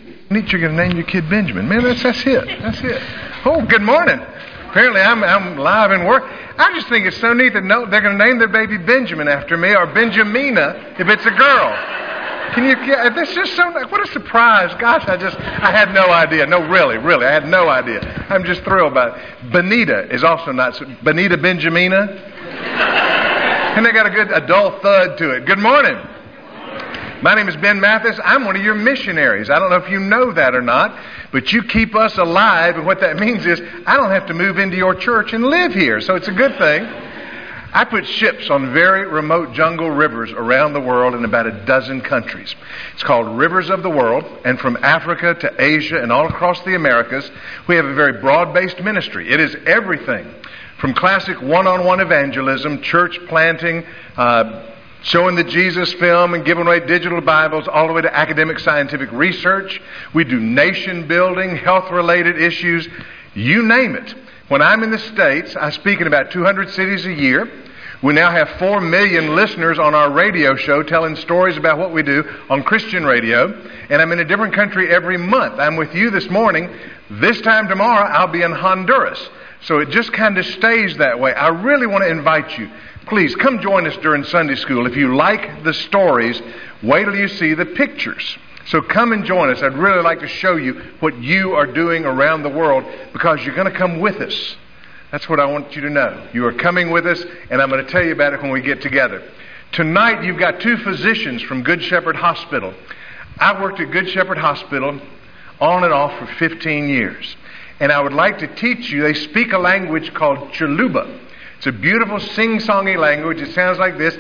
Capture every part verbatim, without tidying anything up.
Neat, you're going to name your kid Benjamin. Man, that's that's it. That's it. Oh, good morning. Apparently I'm I'm live in work. I just think it's so neat that no, they're going to name their baby Benjamin after me, or Benjamina if it's a girl. Can you? Yeah, that's just so. What a surprise! Gosh, I just I had no idea. No, really, really, I had no idea. I'm just thrilled by it. Benita is also not so. Benita Benjamina, and they got a good a dull thud to it. Good morning. My name is Ben Mathis. I'm one of your missionaries. I don't know if you know that or not, but you keep us alive, and what that means is I don't have to move into your church and live here, so it's a good thing. I put ships on very remote jungle rivers around the world in about a dozen countries. It's called Rivers of the World, and from Africa to Asia and all across the Americas, we have a very broad-based ministry. It is everything from classic one-on-one evangelism, church planting, uh, showing the Jesus film and giving away digital Bibles, all the way to academic scientific research. We do nation building, health-related issues, you name it. When I'm in the States, I speak in about two hundred cities a year. We now have four million listeners on our radio show telling stories about what we do on Christian radio. And I'm in a different country every month. I'm with you this morning. This time tomorrow, I'll be in Honduras. So it just kind of stays that way. I really want to invite you. Please come join us during Sunday school. If you like the stories, wait till you see the pictures. So come and join us. I'd really like to show you what you are doing around the world, because you're going to come with us. That's what I want you to know. You are coming with us, and I'm going to tell you about it when we get together. Tonight, you've got two physicians from Good Shepherd Hospital. I worked at Good Shepherd Hospital on and off for fifteen years. And I would like to teach you, they speak a language called Chuluba. It's a beautiful sing-songy language. It sounds like this.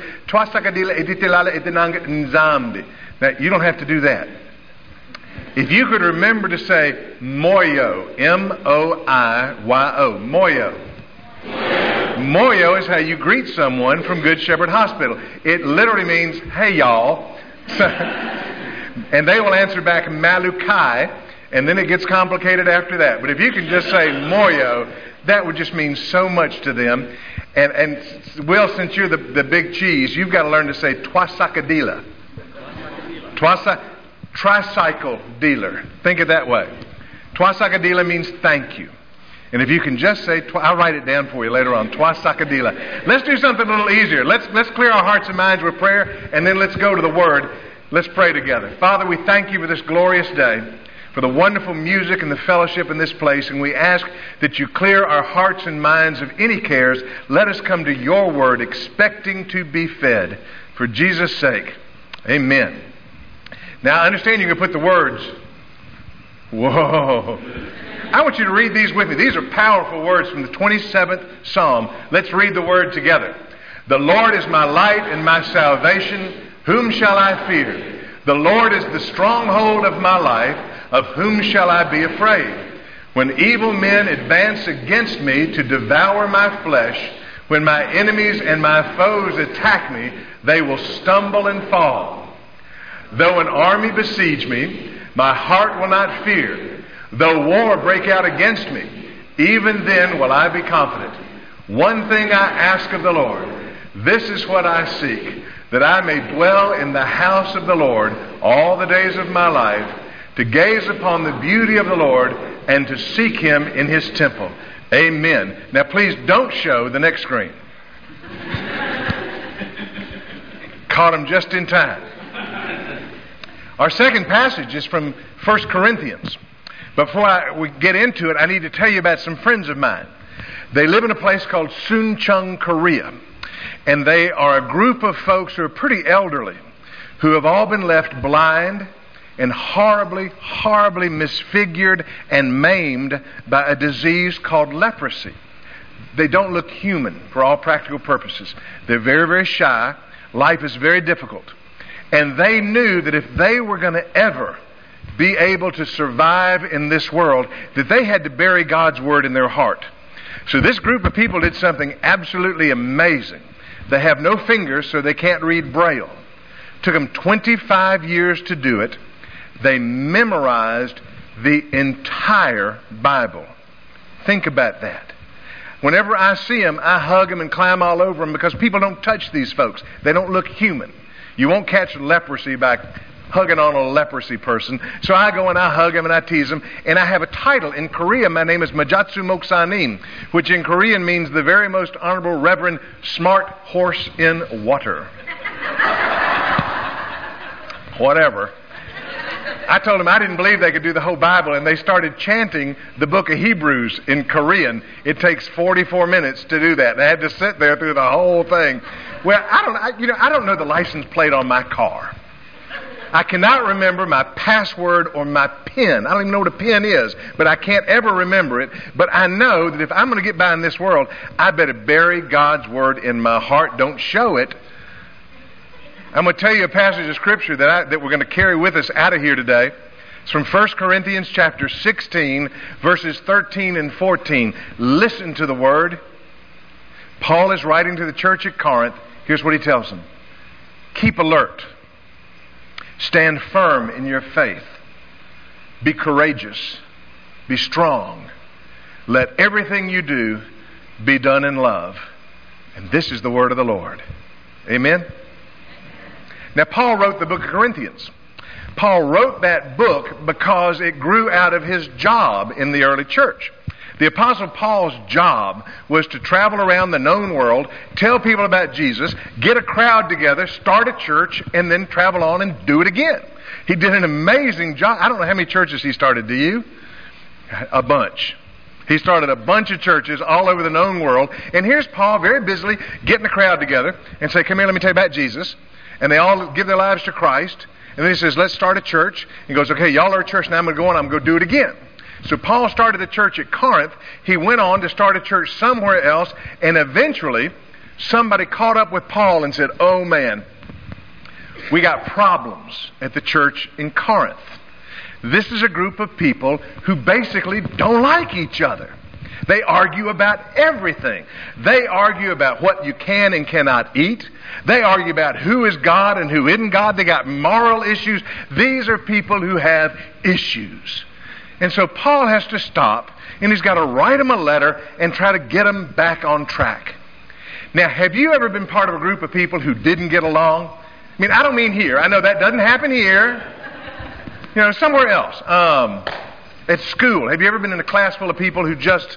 Now, you don't have to do that. If you could remember to say Moyo, M O I Y O, Moyo. Moyo is how you greet someone from Good Shepherd Hospital. It literally means, hey, y'all. And they will answer back Malukai, and then it gets complicated after that. But if you can just say Moyo, that would just mean so much to them. And, and Will, since you're the, the big cheese, you've got to learn to say Twasakadila. Twasa, tricycle dealer. Think it that way. Twasakadila means thank you. And if you can just say, I'll write it down for you later on, Twasakadila. Let's do something a little easier. Let's, let's clear our hearts and minds with prayer, and then let's go to the Word. Let's pray together. Father, we thank you for this glorious day, for the wonderful music and the fellowship in this place, and we ask that you clear our hearts and minds of any cares. Let us come to your word expecting to be fed. For Jesus' sake, amen. Now, I understand you can put the words. Whoa. I want you to read these with me. These are powerful words from the twenty-seventh Psalm. Let's read the word together. The Lord is my light and my salvation. Whom shall I fear? The Lord is the stronghold of my life. Of whom shall I be afraid? When evil men advance against me to devour my flesh, when my enemies and my foes attack me, they will stumble and fall. Though an army besiege me, my heart will not fear. Though war break out against me, even then will I be confident. One thing I ask of the Lord, this is what I seek, that I may dwell in the house of the Lord all the days of my life, to gaze upon the beauty of the Lord and to seek Him in His temple. Amen. Now please don't show the next screen. Caught him just in time. Our second passage is from First Corinthians. Before I, we get into it, I need to tell you about some friends of mine. They live in a place called Suncheon, Korea. And they are a group of folks who are pretty elderly, who have all been left blind and horribly, horribly misfigured and maimed by a disease called leprosy. They don't look human for all practical purposes. They're very, very shy. Life is very difficult. And they knew that if they were going to ever be able to survive in this world, that they had to bury God's Word in their heart. So this group of people did something absolutely amazing. They have no fingers, so they can't read Braille. It took them twenty-five years to do it. They memorized the entire Bible. Think about that. Whenever I see them, I hug them and climb all over them, because people don't touch these folks. They don't look human. You won't catch leprosy by hugging on a leprosy person. So I go and I hug him and I tease him. And I have a title. In Korea, my name is Majatsu Moksanim, which in Korean means the very most honorable, reverend, smart horse in water. Whatever. I told them I didn't believe they could do the whole Bible, and they started chanting the book of Hebrews in Korean. It takes forty-four minutes to do that. And I had to sit there through the whole thing. Well, I don't, I, you know, I don't know the license plate on my car. I cannot remember my password or my PIN. I don't even know what a PIN is, but I can't ever remember it. But I know that if I'm going to get by in this world, I better bury God's word in my heart. Don't show it. I'm going to tell you a passage of Scripture that, I, that we're going to carry with us out of here today. It's from First Corinthians chapter sixteen, verses thirteen and fourteen. Listen to the word. Paul is writing to the church at Corinth. Here's what he tells them. Keep alert. Stand firm in your faith. Be courageous. Be strong. Let everything you do be done in love. And this is the word of the Lord. Amen? Now, Paul wrote the book of Corinthians. Paul wrote that book because it grew out of his job in the early church. The Apostle Paul's job was to travel around the known world, tell people about Jesus, get a crowd together, start a church, and then travel on and do it again. He did an amazing job. I don't know how many churches he started, do you? A bunch. He started a bunch of churches all over the known world. And here's Paul very busily getting the crowd together and say, come here, let me tell you about Jesus. And they all give their lives to Christ. And then he says, let's start a church. He goes, okay, y'all are a church now. I'm going to go on. I'm going to do it again. So Paul started a church at Corinth. He went on to start a church somewhere else. And eventually, somebody caught up with Paul and said, oh man, we got problems at the church in Corinth. This is a group of people who basically don't like each other. They argue about everything. They argue about what you can and cannot eat. They argue about who is God and who isn't God. They got moral issues. These are people who have issues. And so Paul has to stop, and he's got to write them a letter and try to get them back on track. Now, have you ever been part of a group of people who didn't get along? I mean, I don't mean here. I know that doesn't happen here. You know, somewhere else. Um, at school. Have you ever been in a class full of people who just...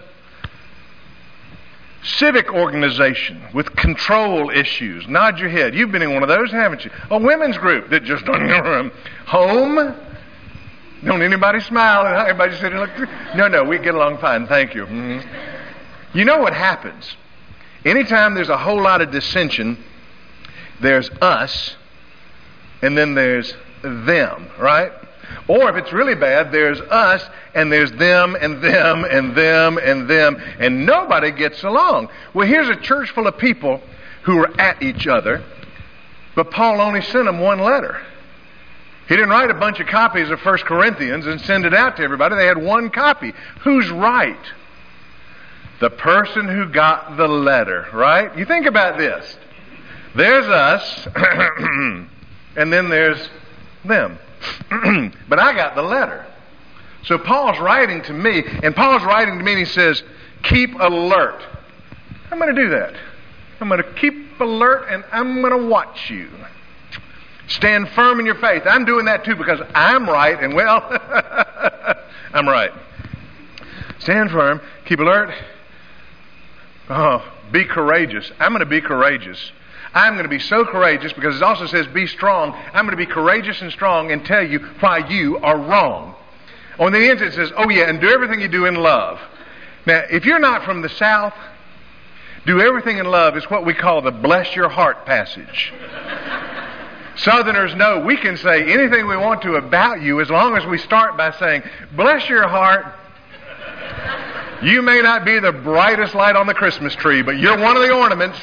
Civic organization with control issues. Nod your head. You've been in one of those, haven't you? A women's group that just don't know. Home. Don't anybody smile. Everybody sit and look. No, no, we get along fine. Thank you. Mm-hmm. You know what happens? Anytime there's a whole lot of dissension, there's us, and then there's them, right? Or if it's really bad, there's us, and there's them, and them, and them, and them, and nobody gets along. Well, here's a church full of people who are at each other, but Paul only sent them one letter. He didn't write a bunch of copies of First Corinthians and send it out to everybody. They had one copy. Who's right? The person who got the letter, right? You think about this. There's us, and then there's them. But I got the letter. So Paul's writing to me, and Paul's writing to me and he says, keep alert. I'm going to do that. I'm going to keep alert and I'm going to watch you. Stand firm in your faith. I'm doing that too because I'm right and well, I'm right. Stand firm, keep alert. Oh, be courageous. I'm going to be courageous. I'm going to be so courageous because it also says be strong. I'm going to be courageous and strong and tell you why you are wrong. On the end it says, oh yeah, and do everything you do in love. Now, if you're not from the South, do everything in love is what we call the bless your heart passage. Southerners know we can say anything we want to about you as long as we start by saying, bless your heart. You may not be the brightest light on the Christmas tree, but you're one of the ornaments.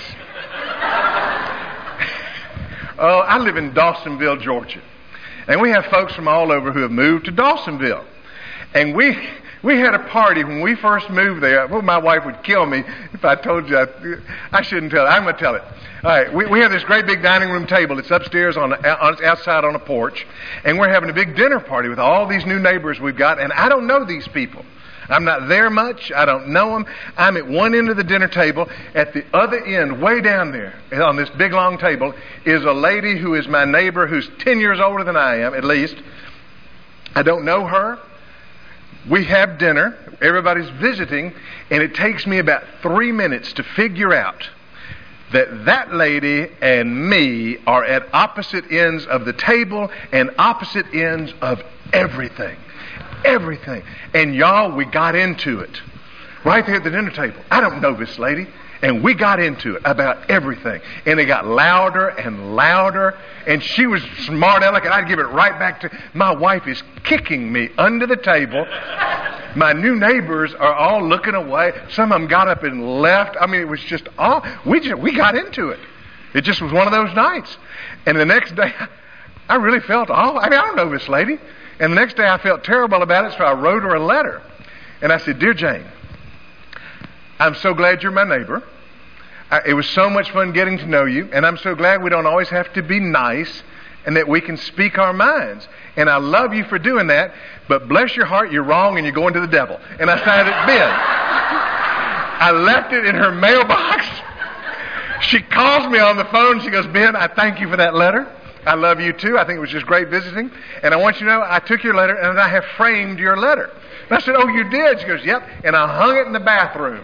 Oh, I live in Dawsonville, Georgia. And we have folks from all over who have moved to Dawsonville. And we we had a party when we first moved there. Well, my wife would kill me if I told you. I, I shouldn't tell it. I'm going to tell it. All right, we, we have this great big dining room table. It's upstairs on, on outside on a porch. And we're having a big dinner party with all these new neighbors we've got. And I don't know these people. I'm not there much. I don't know them. I'm at one end of the dinner table. At the other end, way down there, on this big long table, is a lady who is my neighbor who's ten years older than I am, at least. I don't know her. We have dinner. Everybody's visiting. And it takes me about three minutes to figure out that that lady and me are at opposite ends of the table and opposite ends of everything. Everything. And y'all, we got into it. Right there at the dinner table. I don't know this lady. And we got into it about everything. And it got louder and louder. And she was smart aleck, and I'd give it right back to, my wife is kicking me under the table. My new neighbors are all looking away. Some of them got up and left. I mean, it was just all, we just, we got into it. It just was one of those nights. And the next day, I really felt, oh, I mean, I don't know this lady. And the next day I felt terrible about it, so I wrote her a letter. And I said, Dear Jane, I'm so glad you're my neighbor. I, it was so much fun getting to know you, and I'm so glad we don't always have to be nice and that we can speak our minds. And I love you for doing that, but bless your heart, you're wrong and you're going to the devil. And I signed it, Ben. I left it in her mailbox. She calls me on the phone. She goes, Ben, I thank you for that letter. I love you too. I think it was just great visiting. And I want you to know, I took your letter and I have framed your letter. And I said, oh, you did? She goes, yep. And I hung it in the bathroom.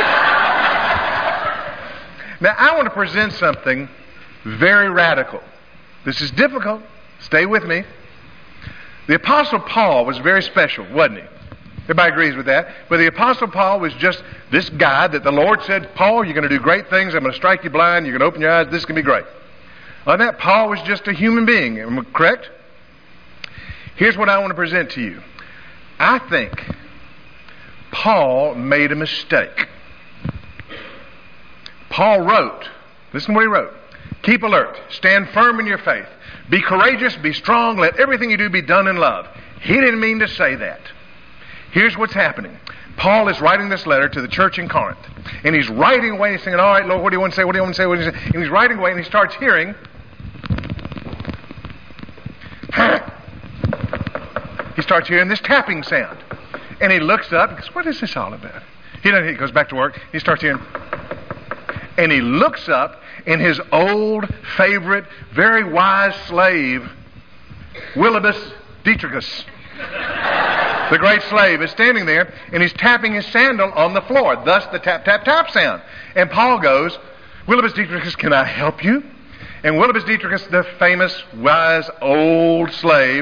Now, I want to present something very radical. This is difficult. Stay with me. The Apostle Paul was very special, wasn't he? Everybody agrees with that. But the Apostle Paul was just this guy that the Lord said, Paul, you're going to do great things. I'm going to strike you blind. You're going to open your eyes. This is going to be great. On that, Paul was just a human being. Am I correct? Here's what I want to present to you. I think Paul made a mistake. Paul wrote, listen to what he wrote. Keep alert. Stand firm in your faith. Be courageous. Be strong. Let everything you do be done in love. He didn't mean to say that. Here's what's happening. Paul is writing this letter to the church in Corinth. And he's writing away. He's saying, all right, Lord, what do you want to say? What do you want to say? What do you want to say? And he's writing away and he starts hearing. He starts hearing this tapping sound. And he looks up and goes, what is this all about? He doesn't, he goes back to work. He starts hearing. And he looks up, and his old favorite, very wise slave, Willibus Dietrichus, the great slave, is standing there, and he's tapping his sandal on the floor, thus the tap, tap, tap sound. And Paul goes, Willibus Dietrichus, can I help you? And Willibus Dietrichus, the famous, wise, old slave,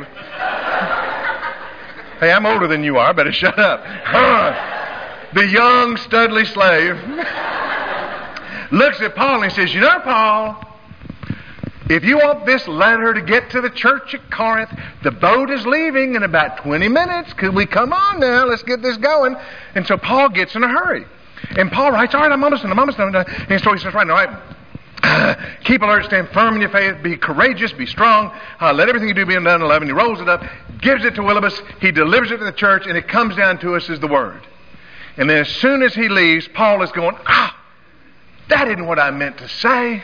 hey, I'm older than you are, better shut up. The young, studly slave looks at Paul and he says, you know, Paul, if you want this letter to get to the church at Corinth, the boat is leaving in about twenty minutes. Could we come on now? Let's get this going. And so Paul gets in a hurry. And Paul writes, all right, I'm almost done, I'm almost done. And so he starts writing, all right, keep alert, stand firm in your faith, be courageous, be strong, uh, let everything you do be done in love. And he rolls it up, gives it to Willibus, he delivers it to the church, and it comes down to us as the word. And then as soon as he leaves, Paul is going, ah, that isn't what I meant to say.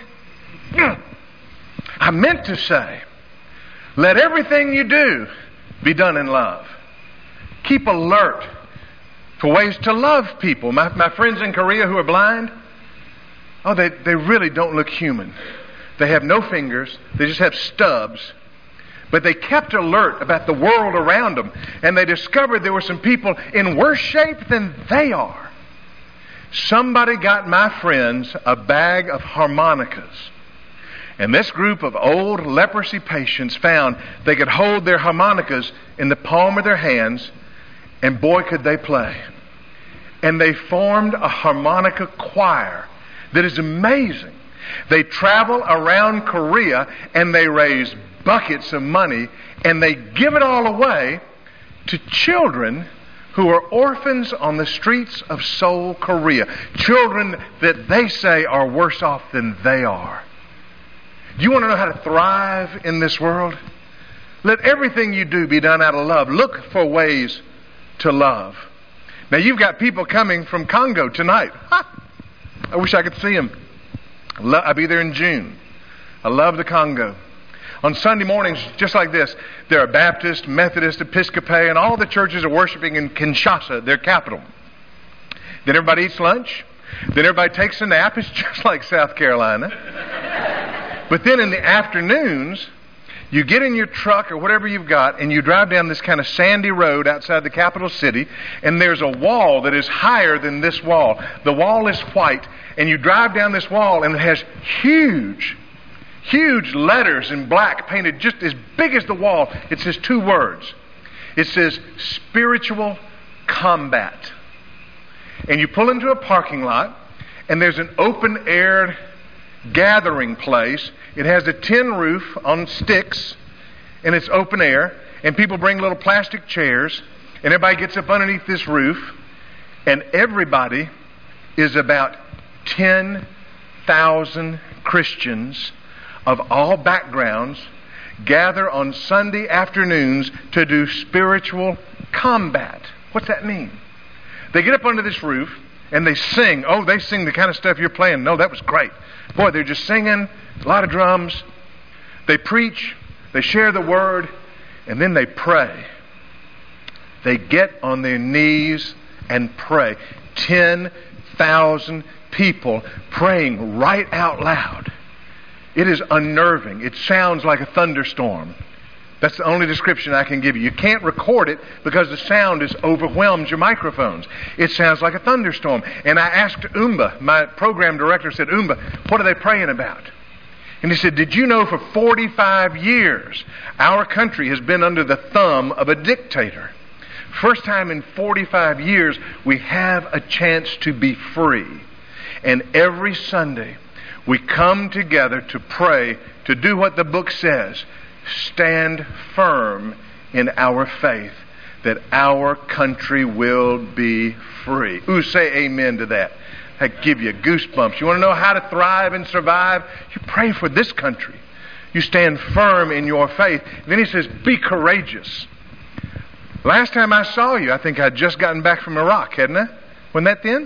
I meant to say, let everything you do be done in love. Keep alert for ways to love people. My, my friends in Korea who are blind, oh, they, they really don't look human. They have no fingers. They just have stubs. But they kept alert about the world around them. And they discovered there were some people in worse shape than they are. Somebody got my friends a bag of harmonicas. And this group of old leprosy patients found they could hold their harmonicas in the palm of their hands, and boy, could they play. And they formed a harmonica choir that is amazing. They travel around Korea and they raise buckets of money and they give it all away to children who are orphans on the streets of Seoul, Korea. Children that they say are worse off than they are. Do you want to know how to thrive in this world? Let everything you do be done out of love. Look for ways to love. Now, you've got people coming from Congo tonight. Ha! I wish I could see them. I'll be there in June. I love the Congo. On Sunday mornings, just like this, there are Baptist, Methodist, Episcopalian, all the churches are worshiping in Kinshasa, their capital. Then everybody eats lunch. Then everybody takes a nap. It's just like South Carolina. But then in the afternoons, you get in your truck or whatever you've got, and you drive down this kind of sandy road outside the capital city, and there's a wall that is higher than this wall. The wall is white, and you drive down this wall, and it has huge, huge letters in black painted just as big as the wall. It says two words. It says, spiritual combat. And you pull into a parking lot, and there's an open-air gathering place. It has a tin roof on sticks, and it's open air, and people bring little plastic chairs, and everybody gets up underneath this roof, and everybody is about ten thousand Christians of all backgrounds gather on Sunday afternoons to do spiritual combat. What's that mean? They get up under this roof and they sing. Oh, they sing the kind of stuff you're playing. No, that was great. Boy, they're just singing, a lot of drums. They preach, they share the word, and then they pray. They get on their knees and pray. ten thousand people praying right out loud. It is unnerving. It sounds like a thunderstorm. That's the only description I can give you. You can't record it because the sound has overwhelmed your microphones. It sounds like a thunderstorm. And I asked Umba, my program director said, Umba, what are they praying about? And he said, did you know for forty-five years our country has been under the thumb of a dictator? First time in forty-five years we have a chance to be free. And every Sunday we come together to pray, to do what the book says. Stand firm in our faith that our country will be free. Ooh, say amen to that. That give you goosebumps. You want to know how to thrive and survive? You pray for this country. You stand firm in your faith. And then he says, be courageous. Last time I saw you, I think I'd just gotten back from Iraq, hadn't I? Wasn't that then?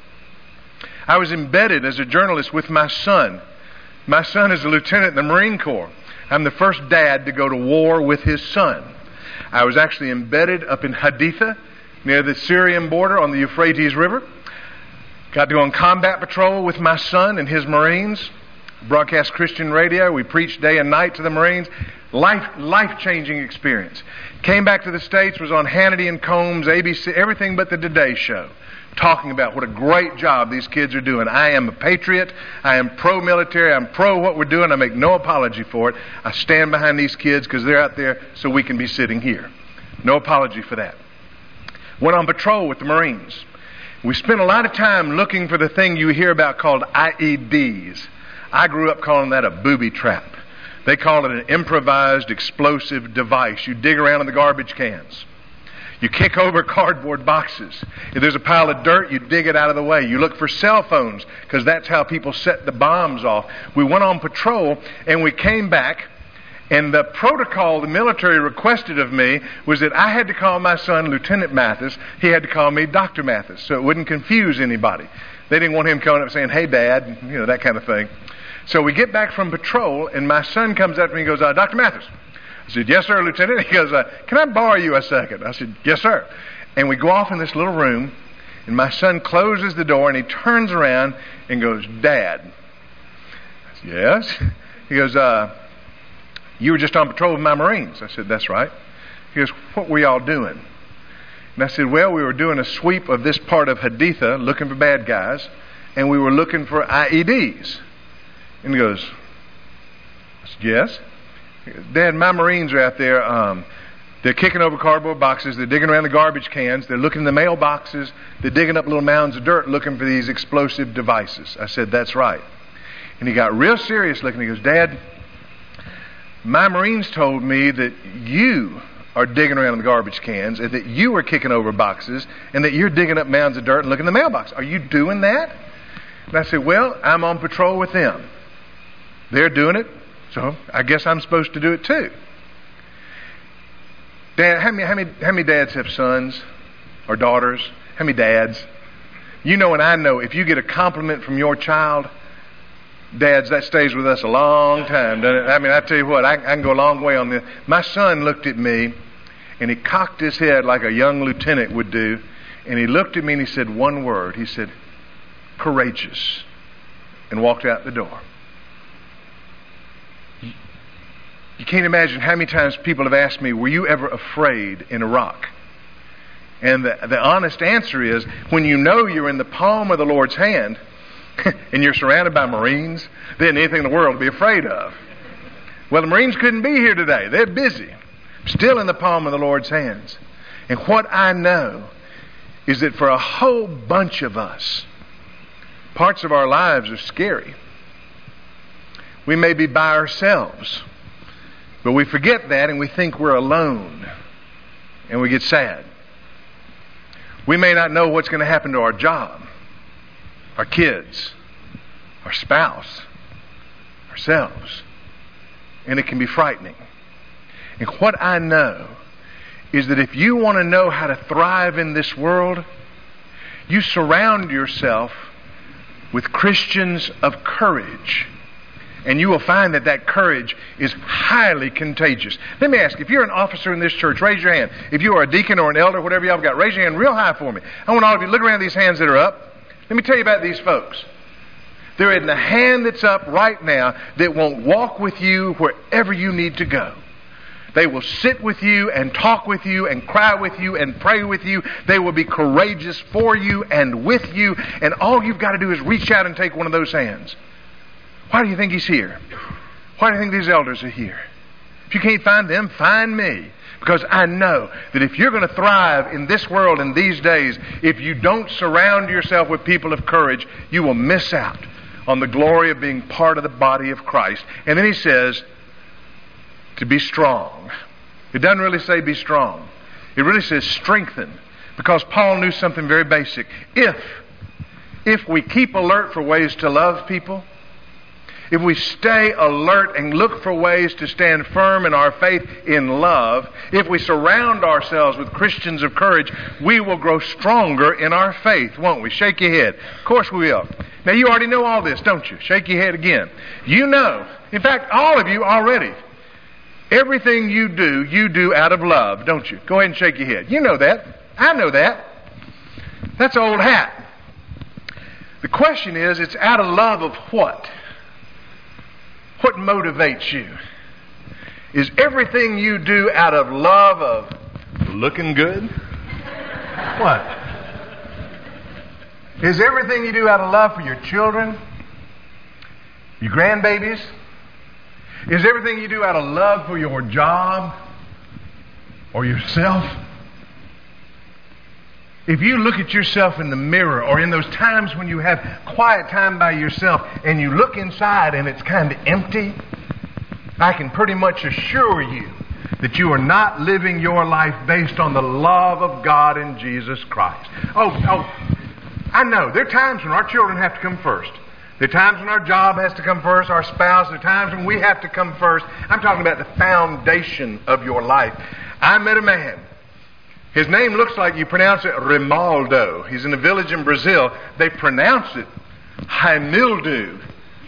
I was embedded as a journalist with my son. My son is a lieutenant in the Marine Corps. I'm the first dad to go to war with his son. I was actually embedded up in Haditha, near the Syrian border on the Euphrates River. Got to go on combat patrol with my son and his Marines. Broadcast Christian radio. We preached day and night to the Marines. Life, life-changing experience. Came back to the States, was on Hannity and Combs, A B C, everything but the Today Show, talking about what a great job these kids are doing. I am a patriot. I am pro-military. I'm pro what we're doing. I make no apology for it. I stand behind these kids because they're out there so we can be sitting here. No apology for that. Went on patrol with the Marines. We spent a lot of time looking for the thing you hear about called I E Ds. I grew up calling that a booby trap. They call it an improvised explosive device. You dig around in the garbage cans. You kick over cardboard boxes. If there's a pile of dirt, you dig it out of the way. You look for cell phones because that's how people set the bombs off. We went on patrol and we came back, and the protocol the military requested of me was that I had to call my son Lieutenant Mathis. He had to call me Doctor Mathis so it wouldn't confuse anybody. They didn't want him coming up saying, hey, Dad, you know, that kind of thing. So we get back from patrol, and my son comes up to me and goes, uh, Doctor Mathis. I said, yes, sir, Lieutenant. He goes, uh, can I borrow you a second? I said, yes, sir. And we go off in this little room, and my son closes the door, and he turns around and goes, Dad. I said, yes. He goes, uh, you were just on patrol with my Marines. I said, that's right. He goes, what were y'all doing? And I said, well, we were doing a sweep of this part of Haditha, looking for bad guys, and we were looking for I E Ds. And he goes, I said, yes. Dad, my Marines are out there. Um, they're kicking over cardboard boxes. They're digging around the garbage cans. They're looking in the mailboxes. They're digging up little mounds of dirt looking for these explosive devices. I said, that's right. And he got real serious looking. He goes, Dad, my Marines told me that you are digging around in the garbage cans and that you are kicking over boxes and that you're digging up mounds of dirt and looking in the mailbox. Are you doing that? And I said, well, I'm on patrol with them. They're doing it. So I guess I'm supposed to do it too. Dad, how many, how many, how many dads have sons or daughters? How many dads? You know and I know if you get a compliment from your child, Dads, that stays with us a long time, doesn't it? I mean, I tell you what, I, I can go a long way on this. My son looked at me, and he cocked his head like a young lieutenant would do, and he looked at me and he said one word. He said, courageous, and walked out the door. You, you can't imagine how many times people have asked me, were you ever afraid in Iraq? And the, the honest answer is, when you know you're in the palm of the Lord's hand, and you're surrounded by Marines, then anything in the world to be afraid of. Well, the Marines couldn't be here today. They're busy. Still in the palm of the Lord's hands. And what I know is that for a whole bunch of us, parts of our lives are scary. We may be by ourselves, but we forget that and we think we're alone. And we get sad. We may not know what's going to happen to our job, our kids, our spouse, ourselves. And it can be frightening. And what I know is that if you want to know how to thrive in this world, you surround yourself with Christians of courage. And you will find that that courage is highly contagious. Let me ask, if you're an officer in this church, raise your hand. If you are a deacon or an elder, whatever y'all got, raise your hand real high for me. I want all of you to look around these hands that are up. Let me tell you about these folks. There isn't a hand that's up right now that won't walk with you wherever you need to go. They will sit with you and talk with you and cry with you and pray with you. They will be courageous for you and with you. And all you've got to do is reach out and take one of those hands. Why do you think he's here? Why do you think these elders are here? If you can't find them, find me. Because I know that if you're going to thrive in this world in these days, if you don't surround yourself with people of courage, you will miss out on the glory of being part of the body of Christ. And then he says, to be strong. It doesn't really say be strong. It really says strengthen. Because Paul knew something very basic. If, if we keep alert for ways to love people, if we stay alert and look for ways to stand firm in our faith in love, if we surround ourselves with Christians of courage, we will grow stronger in our faith, won't we? Shake your head. Of course we will. Now you already know all this, don't you? Shake your head again. You know, in fact, all of you already, everything you do, you do out of love, don't you? Go ahead and shake your head. You know that. I know that. That's old hat. The question is, it's out of love of what? What motivates you? Is everything you do out of love of looking good? What? Is everything you do out of love for your children? Your grandbabies? Is everything you do out of love for your job? Or yourself? If you look at yourself in the mirror, or in those times when you have quiet time by yourself and you look inside and it's kind of empty, I can pretty much assure you that you are not living your life based on the love of God in Jesus Christ. Oh, oh, I know. There are times when our children have to come first. There are times when our job has to come first, our spouse. There are times when we have to come first. I'm talking about the foundation of your life. I met a man. His name looks like you pronounce it Rimaldo. He's in a village in Brazil. They pronounce it Himildu.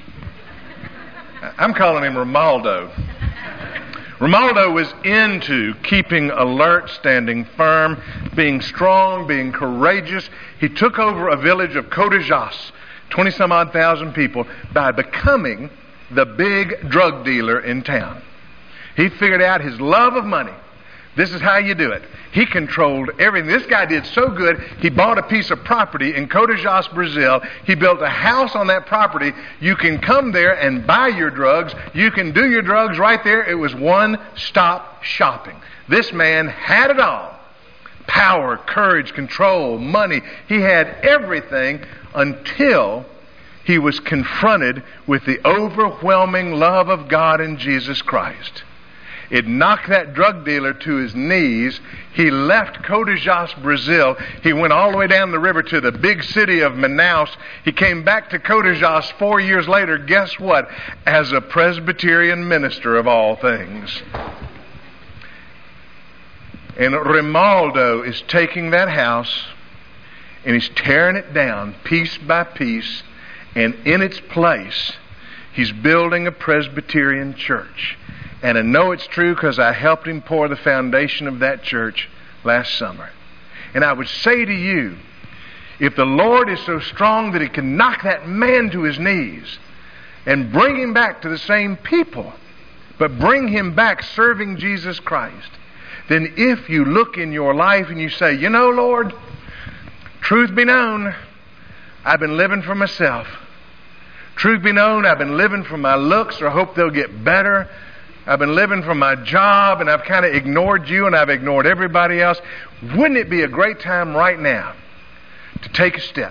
I'm calling him Rimaldo. Rimaldo was into keeping alert, standing firm, being strong, being courageous. He took over a village of Cotajas, twenty some odd thousand people, by becoming the big drug dealer in town. He figured out his love of money. This is how you do it. He controlled everything. This guy did so good, he bought a piece of property in Cotajas, Brazil. He built a house on that property. You can come there and buy your drugs. You can do your drugs right there. It was one-stop shopping. This man had it all. Power, courage, control, money. He had everything until he was confronted with the overwhelming love of God in Jesus Christ. It knocked that drug dealer to his knees. He left Cotajas, Brazil. He went all the way down the river to the big city of Manaus. He came back to Cotajas four years later, guess what? As a Presbyterian minister of all things. And Rimaldo is taking that house and he's tearing it down piece by piece. And in its place, He's building a Presbyterian church. And I know it's true because I helped him pour the foundation of that church last summer. And I would say to you, if the Lord is so strong that He can knock that man to his knees and bring him back to the same people, but bring him back serving Jesus Christ, then if you look in your life and you say, you know, Lord, truth be known, I've been living for myself. Truth be known, I've been living for my looks or hope they'll get better. I've been living for my job and I've kind of ignored you and I've ignored everybody else. Wouldn't it be a great time right now to take a step,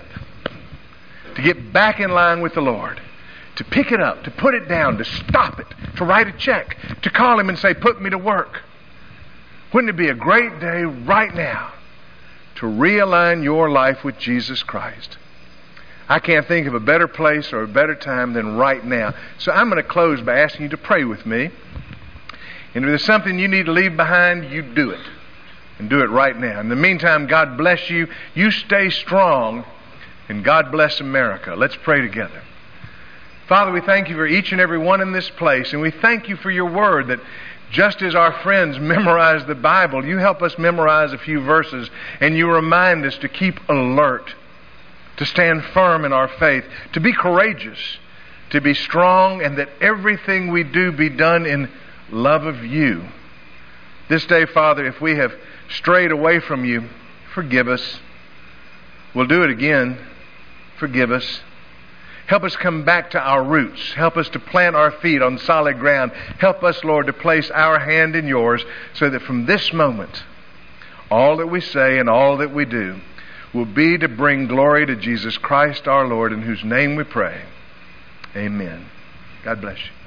to get back in line with the Lord, to pick it up, to put it down, to stop it, to write a check, to call Him and say, put me to work? Wouldn't it be a great day right now to realign your life with Jesus Christ? I can't think of a better place or a better time than right now. So I'm going to close by asking you to pray with me. And if there's something you need to leave behind, you do it. And do it right now. In the meantime, God bless you. You stay strong. And God bless America. Let's pray together. Father, we thank you for each and every one in this place. And we thank you for your word that just as our friends memorize the Bible, you help us memorize a few verses. And you remind us to keep alert, to stand firm in our faith, to be courageous, to be strong, and that everything we do be done in love of you. This day, Father, if we have strayed away from you, forgive us. We'll do it again. Forgive us. Help us come back to our roots. Help us to plant our feet on solid ground. Help us, Lord, to place our hand in yours so that from this moment, all that we say and all that we do will be to bring glory to Jesus Christ our Lord, in whose name we pray. Amen. God bless you.